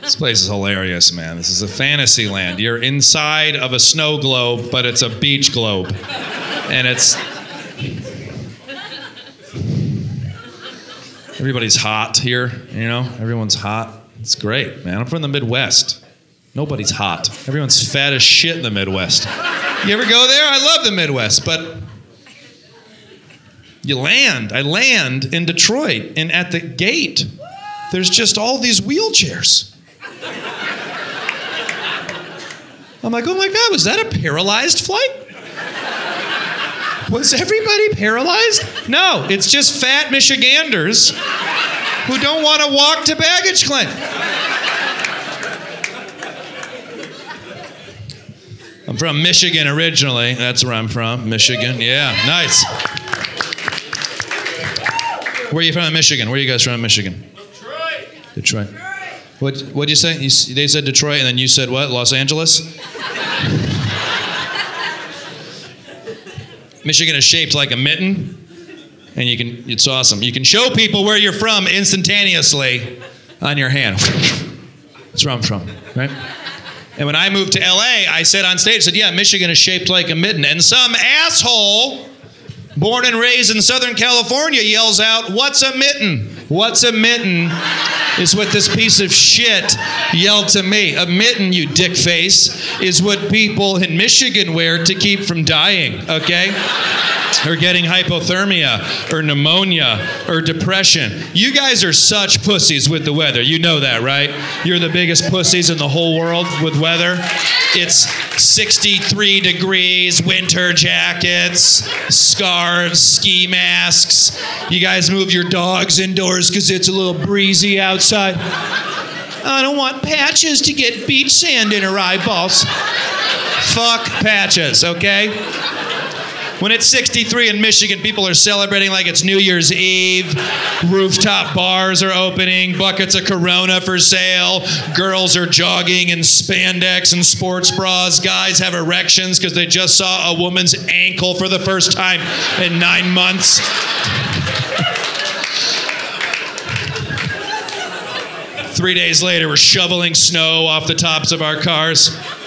This place is hilarious, man. This is a fantasy land. You're inside of a snow globe, but it's a beach globe. And it's... Everybody's hot here, you know? Everyone's hot. It's great, man. I'm from the Midwest. Nobody's hot. Everyone's fat as shit in the Midwest. You ever go there? I love the Midwest, but... I land in Detroit, and at the gate, there's just all these wheelchairs. I'm like, oh my God, was that a paralyzed flight? Was everybody paralyzed? No, it's just fat Michiganders who don't want to walk to baggage claim. I'm from Michigan originally. That's where I'm from, Michigan. Yeah, nice. Where are you from in Michigan? Where are you guys from in Michigan? Detroit. What'd you say? They said Detroit, and then you said what? Los Angeles? Michigan is shaped like a mitten, and it's awesome. You can show people where you're from instantaneously on your hand. That's where I'm from, right? And when I moved to LA, I said on stage, yeah, Michigan is shaped like a mitten. And some asshole born and raised in Southern California yells out, what's a mitten? What's a mitten is what this piece of shit yelled to me. A mitten, you dick face, is what people in Michigan wear to keep from dying, okay? Or getting hypothermia, or pneumonia, or depression. You guys are such pussies with the weather. You know that, right? You're the biggest pussies in the whole world with weather. It's 63 degrees, winter jackets, scarves, ski masks. You guys move your dogs indoors because it's a little breezy outside. I don't want Patches to get beach sand in her eyeballs. Fuck Patches, okay? When it's 63 in Michigan, people are celebrating like it's New Year's Eve. Rooftop bars are opening. Buckets of Corona for sale. Girls are jogging in spandex and sports bras. Guys have erections because they just saw a woman's ankle for the first time in 9 months. Three days later, we're shoveling snow off the tops of our cars.